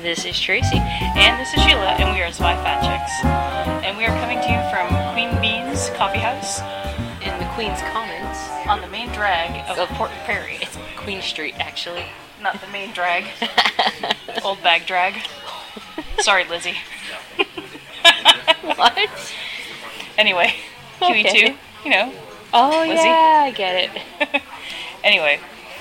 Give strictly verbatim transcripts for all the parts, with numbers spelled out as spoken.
This is Tracy. And this is Sheila, and we are Spy Fat Chicks. And we are coming to you from Queen Bean's Coffee House In the Queen's Commons. on the main drag of Of- Port Perry. It's Queen Street, actually. Not the main drag. Old bag drag. Sorry, Lizzie. What? Anyway, Q E two, Okay. you know. Oh, Lizzie? yeah, I get it. Anyway,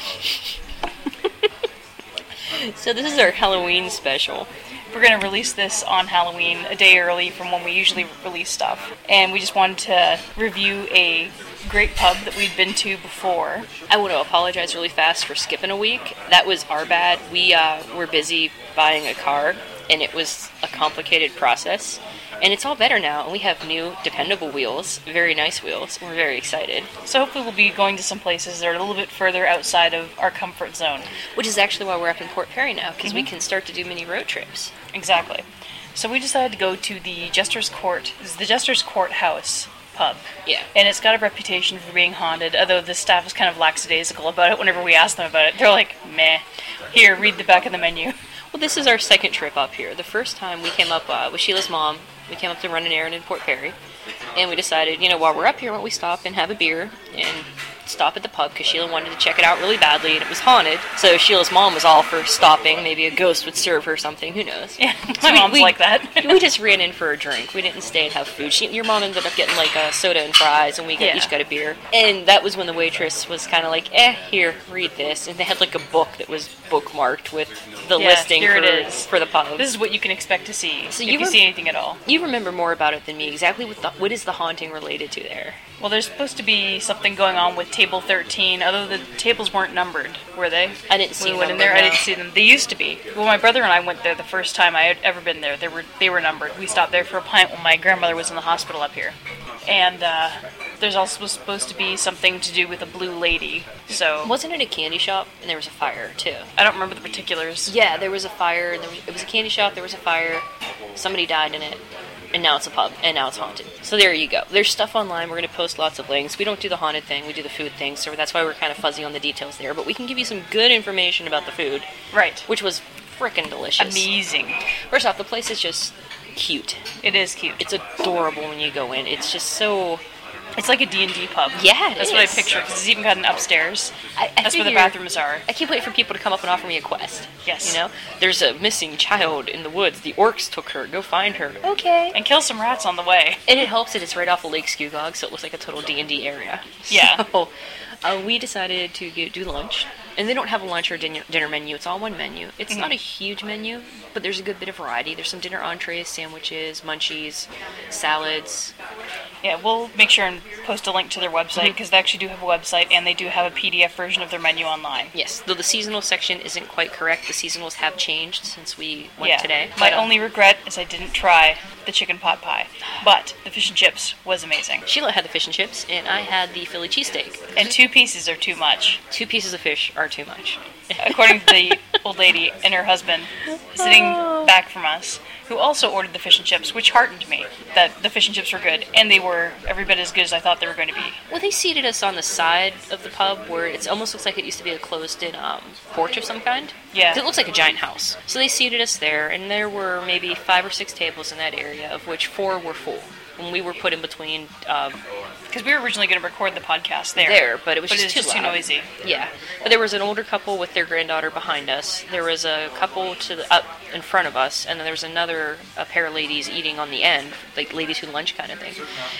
So this is our Halloween special. we're going to release this on Halloween a day early from when we usually release stuff. And we just wanted to review a great pub that we'd been to before. I want to apologize really fast for skipping a week. That was our bad. We uh, were busy buying a car, and it was a complicated process. And it's all better now, and we have new, dependable wheels, very nice wheels. We're very excited. So hopefully we'll be going to some places that are a little bit further outside of our comfort zone. Which is actually why we're up in Port Perry now, because we can start to do mini road trips. Exactly. So we decided to go to the Jester's Court. This is the Jester's Court House pub. Yeah. And it's got a reputation for being haunted, although the staff is kind of lackadaisical about it whenever we ask them about it. They're like, meh. Here, read the back of the menu. Well, this is our second trip up here. The first time we came up uh, with Sheila's mom, we came up to run an errand in Port Perry, and we decided, you know, while we're up here, why don't we stop and have a beer and stop at the pub, because Sheila wanted to check it out really badly, and it was haunted. So Sheila's mom was all for stopping. Maybe a ghost would serve her something. Who knows? Yeah, my we- mom's we- like that. We just ran in for a drink. We didn't stay and have food. She, your mom ended up getting like a soda and fries, and we got, Yeah. each got a beer. And that was when the waitress was kind of like, eh, here, read this. And they had like a book that was bookmarked with the Yeah, listing here for, it is. for the pub. This is what you can expect to see, So if you you were- see anything at all. You remember more about it than me. Exactly what the, what is the haunting related to there? Well, there's supposed to be something going on with table thirteen, although the tables weren't numbered, were they? I didn't see We went in them, there. I no. didn't see them. They used to be. Well, my brother and I went there the first time I had ever been there. They were they were numbered. We stopped there for a pint when my grandmother was in the hospital up here. And uh, there's also supposed to be something to do with a blue lady. So Wasn't it a candy shop? And there was a fire too. I don't remember the particulars. Yeah, there was a fire. And there was, it was a candy shop. There was a fire. Somebody died in it. And now it's a pub, and now it's haunted. So there you go. There's stuff online. We're going to post lots of links. We don't do the haunted thing. We do the food thing. So that's why we're kind of fuzzy on the details there. But we can give you some good information about the food, Right. which was frickin' delicious. Amazing. First off, the place is just cute. It is cute. It's adorable when you go in. It's just so... It's like a D and D pub. Yeah, it That's what I is. picture, because it's even got an upstairs. I, I That's where the figure- bathrooms are. I keep waiting for people to come up and offer me a quest. Yes. You know? There's a missing child in the woods. The orcs took her. Go find her. Okay. And kill some rats on the way. And it helps that it's right off of Lake Skugog, so it looks like a total D and D area. Yeah. So, uh, we decided to get, do lunch. And they don't have a lunch or dinner, dinner menu. It's all one menu. It's not a huge menu, but there's a good bit of variety. There's some dinner entrees, sandwiches, munchies, salads. Yeah, we'll make sure and post a link to their website, because they actually do have a website, and they do have a P D F version of their menu online. Yes, though the seasonal section isn't quite correct. The seasonals have changed since we went Yeah. today. My But, uh, only regret is I didn't try the chicken pot pie, but the fish and chips was amazing. Sheila had the fish and chips, and I had the Philly cheesesteak. And two pieces are too much, Two pieces of fish are too much. according to the old lady and her husband sitting Oh. back from us, who also ordered the fish and chips, which heartened me that the fish and chips were good, and they were every bit as good as I thought they were going to be. Well, they seated us on the side of the pub where it almost looks like it used to be a closed-in um, porch of some kind. Yeah. It looks like a giant house. So they seated us there, and there were maybe five or six tables in that area, of which four were full. And we were put in between um, Because we were originally going to record the podcast there. there, but it was but just, it's too, just too loud. noisy. Yeah, but there was an older couple with their granddaughter behind us. There was a couple to the, up in front of us, and then there was another a pair of ladies eating on the end, like ladies who lunch kind of thing.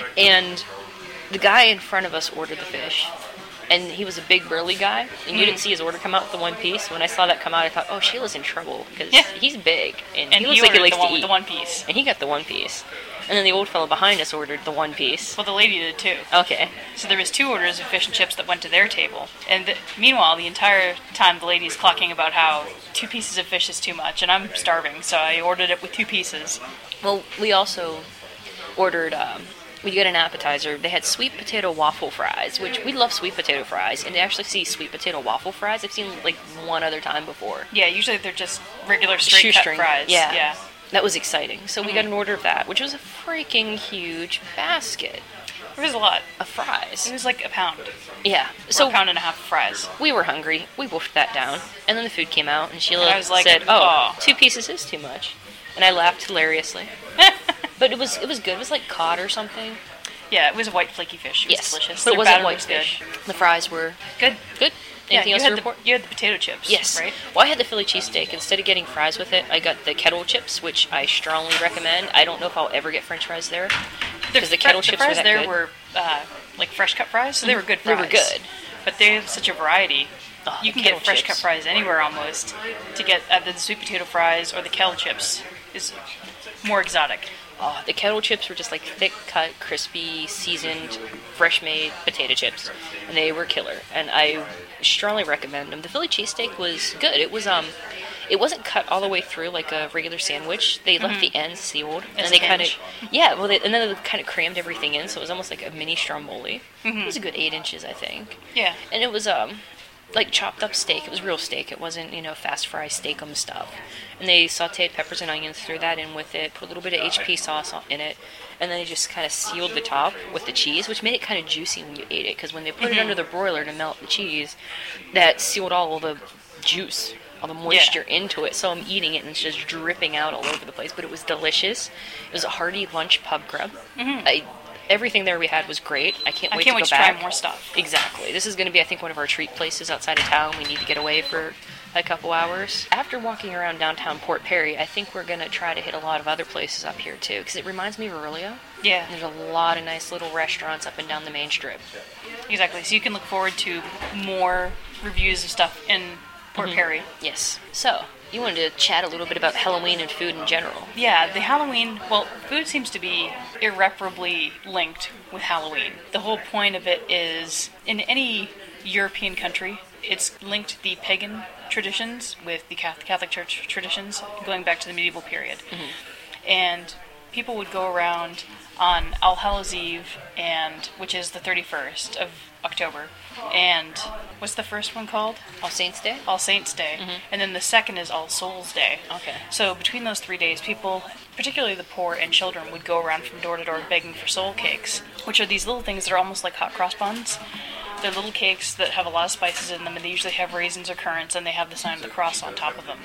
And the guy in front of us ordered the fish, and he was a big burly guy, and you didn't see his order come out with the one piece. When I saw that come out, I thought, oh, Sheila's in trouble because Yeah. he's big, and, And he looks he like he ordered likes the one to with eat. the one piece. And he got the one piece, and then the old fellow behind us ordered the one piece. Well, the lady did too. Okay. So there was two orders of fish and chips that went to their table. And th- meanwhile, the entire time the lady's clocking about how two pieces of fish is too much, and I'm starving, so I ordered it with two pieces. Well, we also ordered, um, we got an appetizer. They had sweet potato waffle fries, which we love sweet potato fries. And to actually see sweet potato waffle fries, I've seen like one other time before. Yeah, usually they're just regular straight cut Shoestring, fries. yeah. Yeah. That was exciting. So we got an order of that, which was a freaking huge basket. It was a lot. of fries. It was like a pound. Yeah. So So a pound and a half of fries. we were hungry. We wolfed that down. And then the food came out, and Sheila And I was like, said, oh, "Oh." two pieces is too much. And I laughed hilariously. But it was it was good. It was like cod or something. Yeah, it was a white flaky fish. It was Yes. delicious. But it Their wasn't batter white was good. fish. The fries were Good. good. Yeah, Anything you else had to the, report? you had the potato chips. Yes. Right? Well, I had the Philly cheesesteak. Instead of getting fries with it, I got the kettle chips, which I strongly recommend. I don't know if I'll ever get French fries there because the kettle fr- chips the fries were that there good. were uh, like fresh cut fries, so they were good They fries. were good. But they have such a variety. Oh, You the can kettle get fresh chips. cut fries anywhere almost. To get either the sweet potato fries or the kettle chips is more exotic. Oh, the kettle chips were just like thick cut, crispy, seasoned, fresh made potato chips, and they were killer. And I strongly recommend them. The Philly cheesesteak was good. It was um, it wasn't cut all the way through like a regular sandwich. They left the ends sealed, As and they a kind of hinge. yeah, well, they, and then they kind of crammed everything in, so it was almost like a mini stromboli. It was a good eight inches, I think. Yeah. And it was um like chopped up steak. It was real steak. It wasn't, you know, fast fry steakum stuff. And they sauteed peppers and onions, threw that in with it, put a little bit of H P sauce on- in it, and then they just kind of sealed the top with the cheese, which made it kind of juicy when you ate it. Because when they put it under the broiler to melt the cheese, that sealed all the juice, all the moisture into it. So I'm eating it and it's just dripping out all over the place. But it was delicious. It was a hearty lunch pub grub. I, everything there we had was great. I can't I wait can't to wait go to back. try more stuff. Exactly. This is going to be, I think, one of our treat places outside of town. We need to get away for a couple hours. After walking around downtown Port Perry, I think we're going to try to hit a lot of other places up here, too, because it reminds me of Aurelio. Yeah, There's a lot of nice little restaurants up and down the main strip. exactly. So you can look forward to more reviews of stuff in Port Perry. Yes. So, you wanted to chat a little bit about Halloween and food in general. Yeah, the Halloween, well, food seems to be irreparably linked with Halloween. The whole point of it is, in any European country, it's linked the pagan traditions with the Cath- Catholic Church traditions, going back to the medieval period. And people would go around on All Hallows Eve, and which is the thirty-first of October, and what's the first one called? All Saints Day? All Saints Day, and then the second is All Souls Day. Okay. So between those three days, people, particularly the poor and children, would go around from door to door begging for soul cakes, which are these little things that are almost like hot cross buns. They're little cakes that have a lot of spices in them, and they usually have raisins or currants, and they have the sign of the cross on top of them.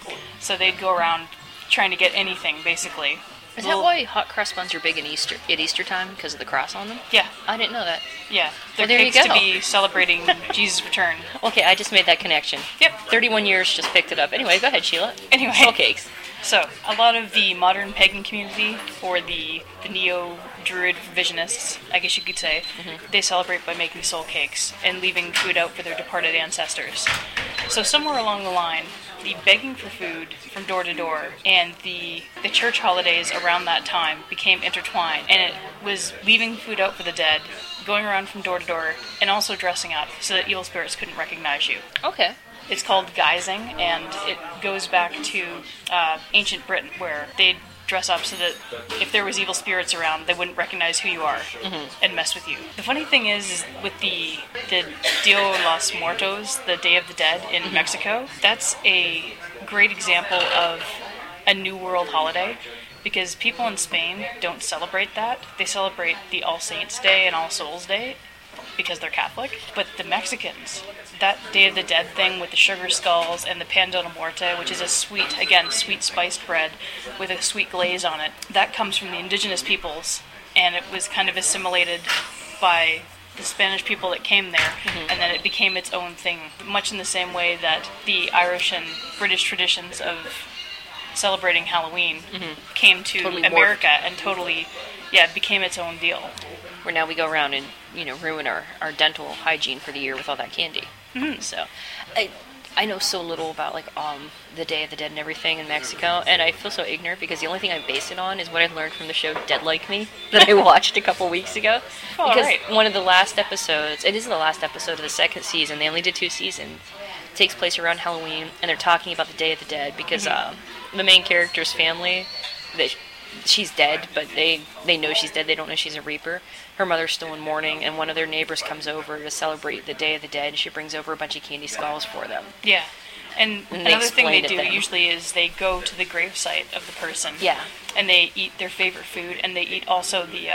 So they'd go around trying to get anything, basically. Is that Little- why hot cross buns are big in Easter at Easter time because of the cross on them? Yeah, I didn't know that. yeah. They're Well, there you cakes go. to be celebrating Jesus' return. Okay, I just made that connection. Yep. thirty-one years just picked it up. Anyway, go ahead, Sheila. Anyway. Soul cakes. So, a lot of the modern pagan community, or the, the neo-druid revisionists, I guess you could say, they celebrate by making soul cakes and leaving food out for their departed ancestors. So somewhere along the line, the begging for food from door to door and the, the church holidays around that time became intertwined, and it was leaving food out for the dead, going around from door to door, and also dressing up so that evil spirits couldn't recognize you. Okay. It's called guising, and it goes back to uh, ancient Britain, where they'd dress up so that if there was evil spirits around, they wouldn't recognize who you are and mess with you. The funny thing is, is with the the Dia de los Muertos, the Day of the Dead in Mexico, that's a great example of a New World holiday. Because people in Spain don't celebrate that. They celebrate the All Saints Day and All Souls Day because they're Catholic. But the Mexicans, that Day of the Dead thing with the sugar skulls and the pan de la muerte, which is a sweet, again, sweet spiced bread with a sweet glaze on it, that comes from the indigenous peoples, and it was kind of assimilated by the Spanish people that came there, and then it became its own thing, much in the same way that the Irish and British traditions of celebrating Halloween came to Totally America and totally, yeah, became its own deal. Where now we go around and, you know, ruin our, our dental hygiene for the year with all that candy. Mm-hmm. So, I I know so little about, like, um the Day of the Dead and everything in Mexico, and I feel so ignorant because the only thing I base it on is what I learned from the show Dead Like Me that I watched a couple weeks ago. Oh, because right. one of the last episodes, it is the last episode of the second season, they only did two seasons, takes place around Halloween, and they're talking about the Day of the Dead because Mm-hmm. um, the main character's family, they, she's dead, but they, they know she's dead. They don't know she's a Reaper. Her mother's still in mourning, and one of their neighbors comes over to celebrate the Day of the Dead, and she brings over a bunch of candy skulls for them. Yeah. And, And they another thing they explained it do then. usually is they go to the gravesite of the person. Yeah. And they eat their favorite food, and they eat also the uh,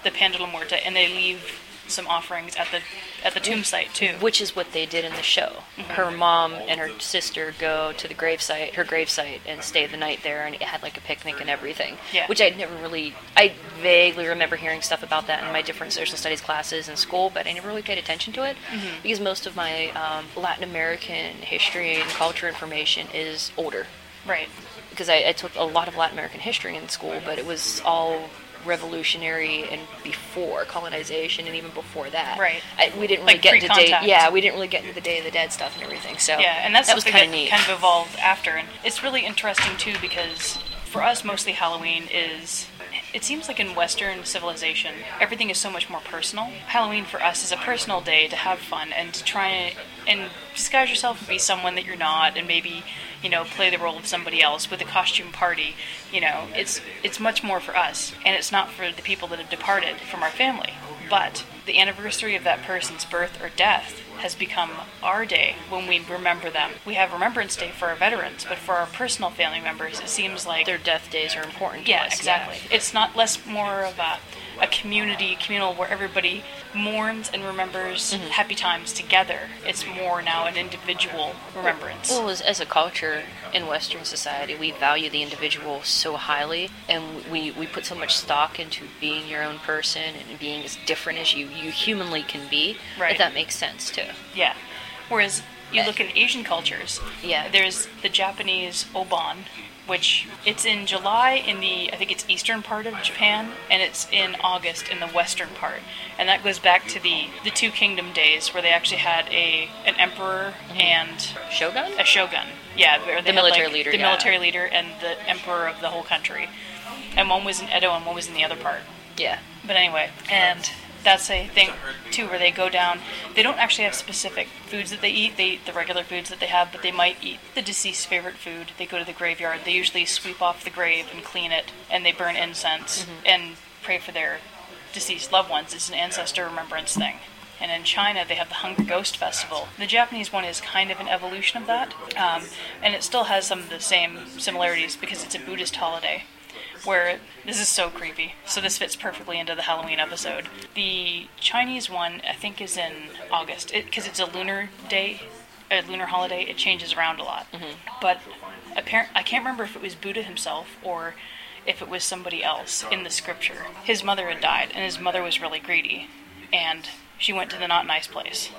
the Pan de la Muerte, and they leave some offerings at the at the tomb site too. Which is what they did in the show. Mm-hmm. Her mom and her sister go to the gravesite, her gravesite, and stay the night there, and it had like a picnic and everything. Yeah. Which I'd never really, I vaguely remember hearing stuff about that in my different social studies classes in school, but I never really paid attention to it Mm-hmm. because most of my um, Latin American history and culture information is older. Right. Because I, I took a lot of Latin American history in school, but it was all revolutionary and before colonization and even before that. Right. I, we didn't really Like get into day. pre-contact. Yeah, we didn't really get into the Day of the Dead stuff and everything. So Yeah, and that's that was something kind that of neat. kind of evolved after, and it's really interesting too because for us, mostly Halloween is. It seems like in Western civilization, everything is so much more personal. Halloween for us is a personal day to have fun and to try and disguise yourself and be someone that you're not, and maybe, you know, play the role of somebody else with a costume party. You know, it's it's much more for us, and it's not for the people that have departed from our family. But the anniversary of that person's birth or death has become our day when we remember them. We have Remembrance Day for our veterans, but for our personal family members, it seems like Their death days are important to yeah, us. exactly. It's not less more of a, a community, communal, where everybody mourns and remembers Mm-hmm. happy times together. It's more now an individual remembrance. Well, as, as a culture in Western society, we value the individual so highly, and we, we put so much stock into being your own person and being as different as you, you humanly can be, Right. that that makes sense too. Yeah. Whereas you look at Asian cultures, Yeah. there's the Japanese Obon, which it's in July in the, I think it's eastern part of Japan, and it's in August in the western part. And that goes back to the, the Two Kingdom days where they actually had a an emperor and Shogun? a shogun. Yeah, where they The had, military like, leader, The yeah. military leader and the emperor of the whole country. And one was in Edo and one was in the other part. Yeah. But anyway, and that's a thing too where they go down. They don't actually have specific foods that they eat. They eat the regular foods that they have, but they might eat the deceased's favorite food. They go to the graveyard. They usually sweep off the grave and clean it, and they burn incense Mm-hmm. and pray for their deceased loved ones. It's an ancestor remembrance thing. And in China, they have the Hunger Ghost Festival. The Japanese one is kind of an evolution of that, um, and it still has some of the same similarities because it's a Buddhist holiday. Where this is so creepy, so this fits perfectly into the Halloween episode. The Chinese one, I think, is in August because it, it's a lunar day, a lunar holiday. It changes around a lot, Mm-hmm. but apparent I can't remember if it was Buddha himself or if it was somebody else in the scripture. His mother had died, and his mother was really greedy, and she went to the not nice place,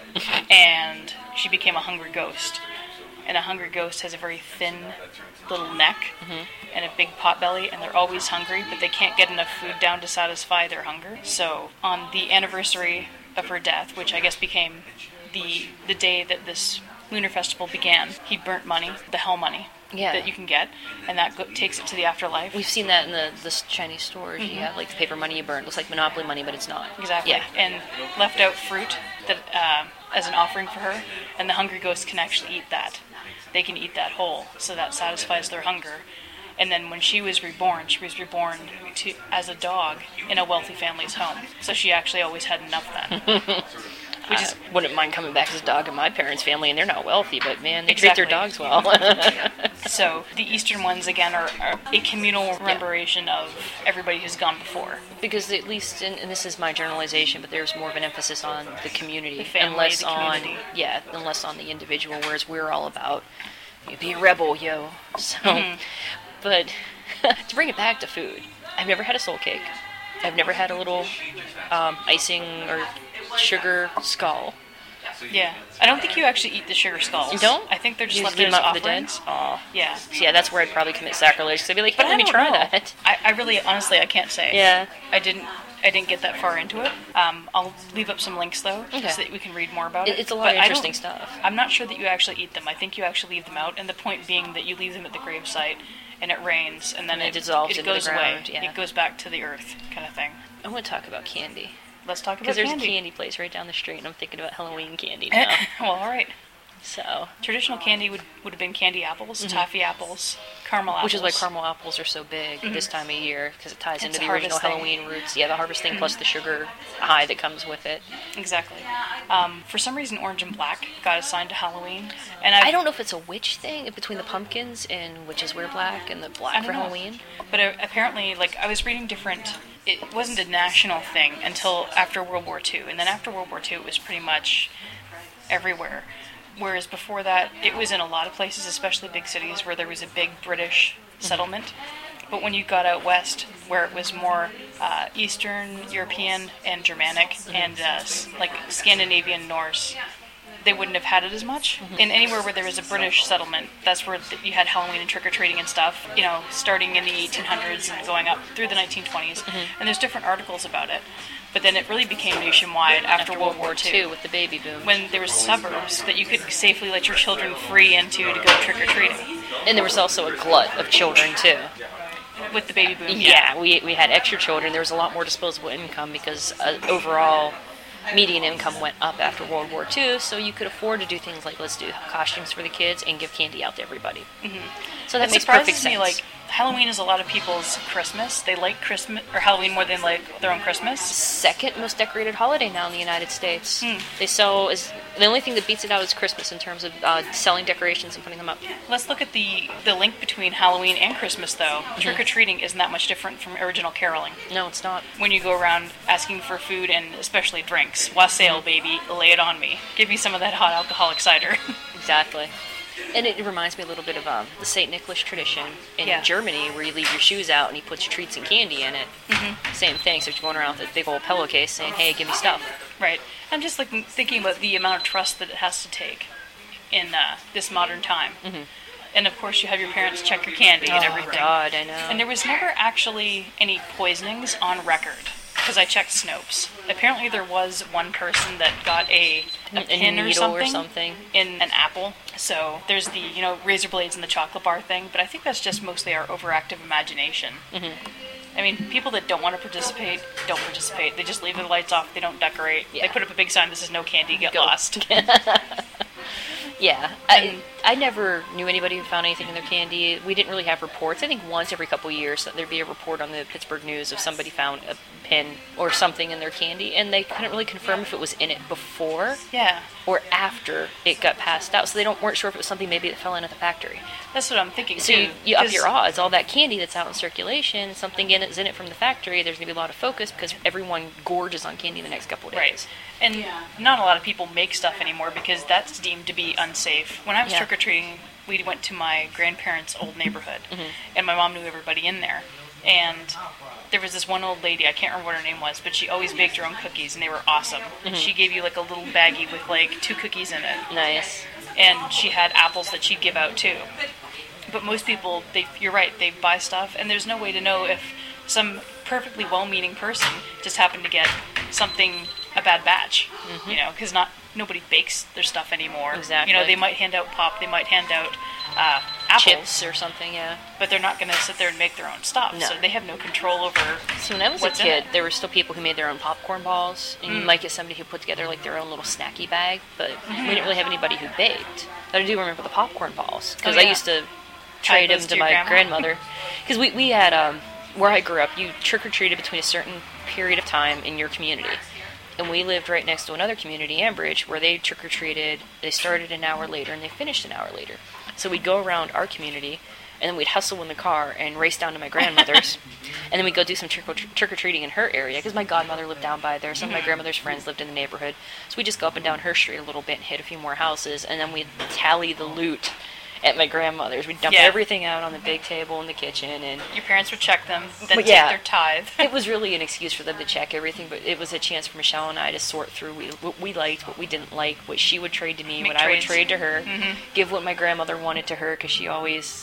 and she became a hungry ghost. And a hungry ghost has a very thin little neck Mm-hmm. and a big pot belly, and they're always hungry, but they can't get enough food down to satisfy their hunger. So on the anniversary of her death, which I guess became the the day that this lunar festival began, he burnt money, the hell money Yeah. that you can get, and that go- takes it to the afterlife. We've seen that in the, the Chinese stores. You have like the paper money you burn. It looks like Monopoly money, but it's not. Exactly. Yeah. And left out fruit that uh, as an offering for her, and the hungry ghosts can actually eat that. They can eat that whole, so that satisfies their hunger. And then when she was reborn, she was reborn to as a dog in a wealthy family's home. So she actually always had enough then. Which is I wouldn't mind coming back as a dog in my parents' family, and they're not wealthy, but man, they treat Exactly. their dogs well. so the Eastern ones again are, are a communal rememberation of everybody who's gone before. Because at least, and, and this is my generalization, but there's more of an emphasis on the community, The family, and less the on community. yeah, and less on the individual. Whereas we're all about you be a rebel, yo. So, Mm-hmm. but to bring it back to food, I've never had a soul cake. I've never had a little um, icing or sugar skull. Yeah, I don't think you actually eat the sugar skulls. You don't? I think they're just You left leave as them out for the dead. offerings. Oh, Yeah, so yeah, that's where I'd probably commit sacrilege. So I'd be like, hey, but let I me don't try know. that. I, I really, honestly, I can't say. Yeah. I didn't. I didn't get that far into it. Um, I'll leave up some links though, Okay. so that we can read more about It- it. it's a lot But of I interesting don't- stuff. I'm not sure that you actually eat them. I think you actually leave them out, and the point being that you leave them at the gravesite, and it rains, and then And it, it dissolves it into the goes ground, away. yeah. It goes back to the earth, kind of thing. I want to talk about candy. Let's talk about Because there's candy. a candy place right down the street, and I'm thinking about Halloween candy now. well, all right. So, Traditional candy would, would have been candy apples, Mhm. toffee apples, caramel apples. which is why caramel apples are so big this time of year, because it ties It's into a the original harvest thing. Halloween roots. Yeah, the harvest thing plus the sugar high that comes with it. Exactly. Um, for some reason, orange and black got assigned to Halloween, and I've, I don't know if it's a witch thing between the pumpkins and witches wear black and the I black don't for know. Halloween. But uh, apparently, like, I was reading different. It wasn't a national thing until after World War Two, and then after World War Two, it was pretty much everywhere. Whereas before that, it was in a lot of places, especially big cities, where there was a big British settlement. But when you got out west, where it was more uh, Eastern European and Germanic and uh, s- like Scandinavian Norse, they wouldn't have had it as much. And anywhere where there was a British settlement, that's where th- you had Halloween and trick-or-treating and stuff, you know, starting in the eighteen hundreds and going up through the nineteen twenties. And there's different articles about it. But then it really became nationwide after, After World War Two, with the baby boom. when there was suburbs that you could safely let your children free into to go trick-or-treating. And there was also a glut of children, too. With the baby boom, Yeah, we, we had extra children. There was a lot more disposable income because uh, overall median income went up after World War Two, so you could afford to do things like let's do costumes for the kids and give candy out to everybody. Mm-hmm. So that It makes surprises perfect sense. me, like, Halloween is a lot of people's Christmas. They like Christmas, or Halloween more than like their own Christmas. Second most decorated holiday now in the United States. Hmm. They sell is the only thing that beats it out is Christmas in terms of uh, selling decorations and putting them up. Let's look at the, the link between Halloween and Christmas, though. Mm-hmm. Trick-or-treating isn't that much different from original caroling. No, it's not. When you go around asking for food and especially drinks. Wassail, baby, lay it on me. Give me some of that hot alcoholic cider. Exactly. And it reminds me a little bit of um, the Saint Nicholas tradition in Yeah. Germany, where you leave your shoes out and he puts treats and candy in it. Mm-hmm. Same thing. So you're going around with a big old pillowcase saying, "Hey, give me stuff." Right. I'm just like thinking about the amount of trust that it has to take in uh, this modern time. Mm-hmm. And of course, you have your parents check your candy and everything. Oh God, I know. And there was never actually any poisonings on record, because I checked Snopes. Apparently there was one person that got a, a A pin or needle something, or something. in an apple. So there's the, you know, razor blades and the chocolate bar thing, but I think that's just mostly our overactive imagination. Mm-hmm. I mean, people that don't want to participate, don't participate. They just leave the lights off, they don't decorate. Yeah. They put up a big sign, "This is no candy, get Go. lost." Yeah, I, I never knew anybody who found anything in their candy. We didn't really have reports. I think once every couple of years that there'd be a report on the Pittsburgh News if somebody found a pin or something in their candy, and they couldn't really confirm if it was in it before Yeah. or after it got passed out. So they don't weren't sure if it was something maybe that fell in at the factory. That's what I'm thinking, So too. you, you up 'cause- your odds. All that candy that's out in circulation, something in it's in it from the factory. There's gonna be a lot of focus because everyone gorges on candy the next couple of days. Right. And not a lot of people make stuff anymore because that's deemed to be unsafe. When I was Yeah. trick-or-treating, we went to my grandparents' old neighborhood, Mm-hmm. and my mom knew everybody in there. And there was this one old lady, I can't remember what her name was, but she always baked her own cookies, and they were awesome. And Mm-hmm. she gave you like a little baggie with like two cookies in it. Nice. And she had apples that she'd give out too. But most people, they, you're right, they buy stuff, and there's no way to know if some perfectly well-meaning person just happened to get something, a bad batch, you know, because not nobody bakes their stuff anymore. Exactly. You know, they might hand out pop, they might hand out uh, apples, Chips or something, yeah. but they're not going to sit there and make their own stuff. No. So they have no control over. So when I was What's a in kid, it? there were still people who made their own popcorn balls, and you Mm. might get somebody who put together like their own little snacky bag, but we didn't really have anybody who baked. But I do remember the popcorn balls because Oh, I yeah. used to Tie trade them those to to your my grandma? grandmother because we we had um where I grew up, you trick or treated between a certain period of time in your community. And we lived right next to another community, Ambridge, where they trick-or-treated. They started an hour later and they finished an hour later. So we'd go around our community, and then we'd hustle in the car and race down to my grandmother's. And then we'd go do some trick- trick-or-treating in her area, because my godmother lived down by there. Some of my grandmother's friends lived in the neighborhood. So we'd just go up and down her street a little bit and hit a few more houses, and then we'd tally the loot at my grandmother's. We'd dump Yeah. everything out on the big table in the kitchen, and Your parents would check them, then But take yeah. their tithe. it was really an excuse for them to check everything, but it was a chance for Michelle and I to sort through we, what we liked, what we didn't like, what she would trade to me, Make what I would trades. trade to her, Mhm. give what my grandmother wanted to her, because she always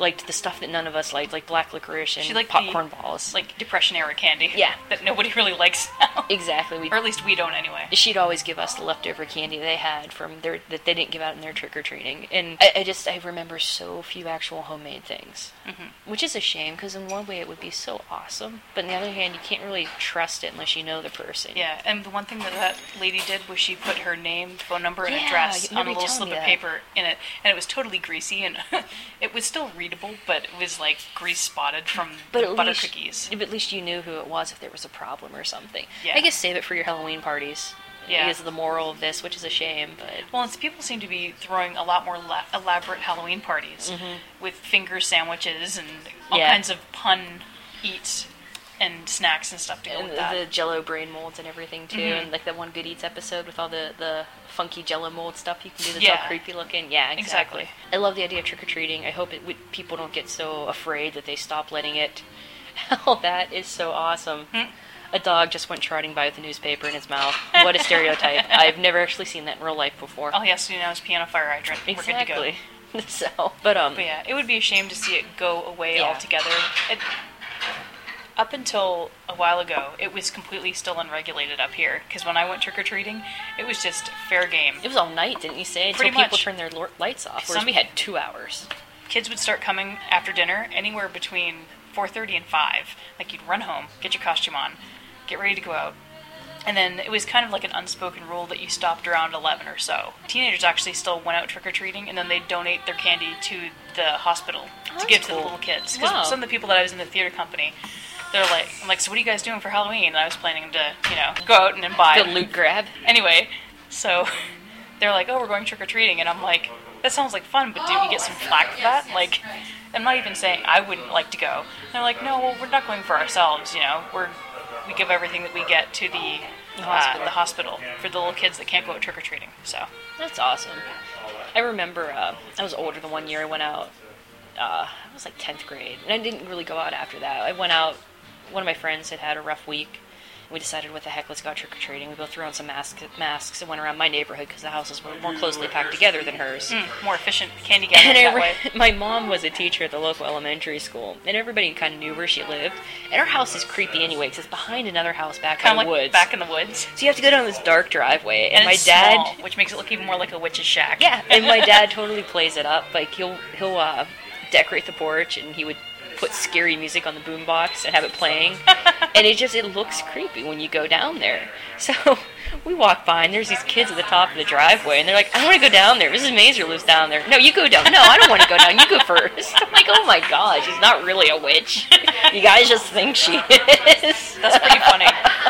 liked the stuff that none of us liked, like black licorice and She liked popcorn the, balls. Like Depression-era candy. Yeah. That nobody really likes now. Exactly. We'd, Or at least we don't anyway. She'd always give us the leftover candy they had from their that they didn't give out in their trick-or-treating. And I, I just, I remember so few actual homemade things. Mm-hmm. Which is a shame, because in one way it would be so awesome. But on the other hand, you can't really trust it unless you know the person. Yeah, and the one thing that that lady did was she put her name, phone number, and Yeah, address you- on a nobody little told slip me of that. paper in it, and it was totally greasy, and it was still readable, but it was like grease spotted from But the at butter least, cookies. but at least you knew who it was if there was a problem or something. Yeah. I guess save it for your Halloween parties. Yeah. Because of the moral of this, which is a shame, but... Well, it's, people seem to be throwing a lot more la- elaborate Halloween parties with finger sandwiches and all Yeah. kinds of pun eats and snacks and stuff to go And with the, that. the Jello brain molds and everything too, Mhm. and like that one Good Eats episode with all the, the funky Jello mold stuff you can do that's Yeah. all creepy looking. Yeah, exactly. Exactly. I love the idea of trick or treating. I hope it would, people don't get so afraid that they stop letting it. All that is so awesome. Hmm. A dog just went trotting by with a newspaper in his mouth. What a stereotype! I've never actually seen that in real life before. All he has to do now is pee on a fire hydrant. We're good to go. Exactly. So, but um, But yeah, it would be a shame to see it go away Yeah. altogether. It, up until a while ago, it was completely still unregulated up here. Because when I went trick-or-treating, it was just fair game. it was all night, didn't you say? Until Pretty people much. turned their lo- lights off. Whereas Some- we had two hours. Kids would start coming after dinner anywhere between four thirty and five. Like, you'd run home, get your costume on, get ready to go out. And then it was kind of like an unspoken rule that you stopped around eleven or so. Teenagers actually still went out trick-or-treating, and then they'd donate their candy to the hospital to that's give to cool. the little kids. Because Wow. some of the people that I was in the theater company, they're like, I'm like, so what are you guys doing for Halloween? And I was planning to, you know, go out and then buy. The loot grab. Anyway, so they're like, oh, we're going trick-or-treating. And I'm like, that sounds like fun, but do you get some flack for that? Like, I'm not even saying I wouldn't like to go. And they're like, no, well, we're not going for ourselves, you know. We're we give everything that we get to the The uh, hospital. the hospital for the little kids that can't go out trick-or-treating. So, That's awesome. I remember uh, I was older the one year I went out. Uh, I was like tenth grade, and I didn't really go out after that. I went out. One of my friends had had a rough week. We decided, what the heck, let's go trick or treating. We both threw on some mask, masks and went around my neighborhood because the houses were more closely packed together than hers. mm, more efficient candy gathering And I that re- way. my mom was a teacher at the local elementary school, and everybody kind of knew where she lived. And our house is creepy anyway, because it's behind another house back Kind in of the like woods. back in the woods. So you have to go down this dark driveway, and, And my it's dad, small, which makes it look even more like a witch's shack. yeah, and my dad totally plays it up. Like he'll he'll uh, decorate the porch, and he would put scary music on the boombox and have it playing, and it just it looks creepy when you go down there. So we walk by, and there's these kids at the top of the driveway, and they're like, "I want to go down there. Missus Mazer lives down there." "No, you go down." "No, I don't want to go down. You go first." I'm like, "Oh my god, she's not really a witch. You guys just think she is." That's pretty funny.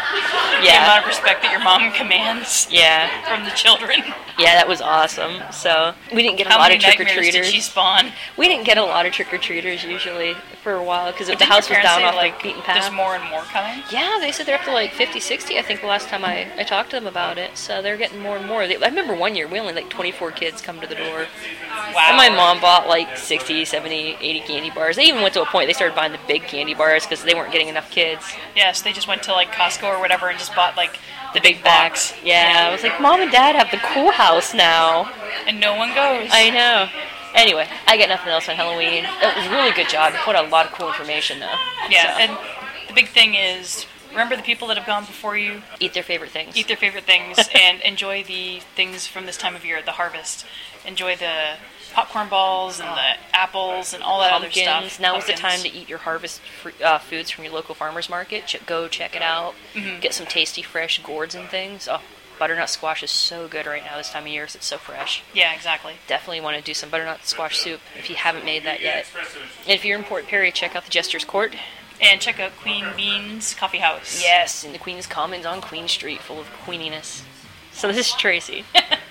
The Yeah, amount of respect that your mom commands yeah, from the children. yeah. That was awesome. So we didn't get a How lot many of trick or nightmares did she treaters. spawn? We didn't get a lot of trick or treaters usually for a while because the Didn't house your was parents down say, off like, the beaten path. There's more and more coming. Yeah, they said they're up to like fifty, sixty, I think, the last time I, I talked to them about it. So they're getting more and more. They, I remember one year we only like twenty-four kids come to the door. Wow. And my mom bought like sixty, seventy, eighty candy bars. They even went to a point they started buying the big candy bars because they weren't getting enough kids. Yes, they just went to like Costco or whatever and just bought like the, The big big bags. box. Yeah, I was like, Mom and Dad have the cool house now. And no one goes. I know. Anyway, I got nothing else on Halloween. It was a really good job. You put out a lot of cool information though. Yeah, So, and the big thing is remember the people that have gone before you, eat their favorite things. eat their favorite things, and enjoy the things from this time of year, the harvest. Enjoy the popcorn balls and the apples and all that Pumpkins. other stuff. Now is the Pumpkins. time to eat your harvest fr- uh, foods from your local farmer's market. Ch- go check it out. Mm-hmm. Get some tasty, fresh gourds and things. Oh, butternut squash is so good right now this time of year 'cause it's so fresh. Yeah, exactly. Definitely want to do some butternut squash soup if you haven't made that yet. And if you're in Port Perry, check out the Jester's Court. And check out Queen Bean's Coffee House. Yes, and the Queen's Commons on Queen Street, full of queeniness. So this is Tracy.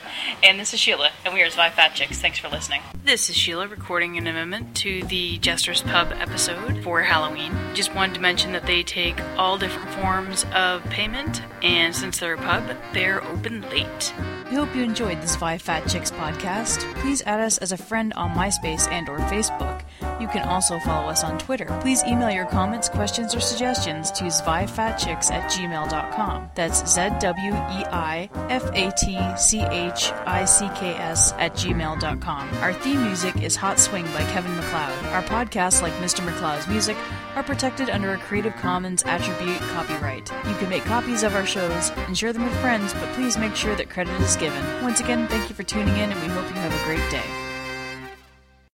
And this is Sheila, and we are Zvi Fat Chicks. Thanks for listening. This is Sheila recording an amendment to the Jester's Pub episode for Halloween. Just wanted to mention that they take all different forms of payment, and since they're a pub, they're open late. We hope you enjoyed this Zvi Fat Chicks podcast. Please add us as a friend on MySpace and or Facebook. You can also follow us on Twitter. Please email your comments, questions, or suggestions to zweifatchicks at gmail dot com. That's Z W E I F A T C H I C K S at gmail dot com. Our theme music is Hot Swing by Kevin MacLeod. Our podcasts, like Mister MacLeod's music, are protected under a Creative Commons Attribute copyright. You can make copies of our shows and share them with friends, but please make sure that credit is given. Once again, thank you for tuning in, and we hope you have a great day.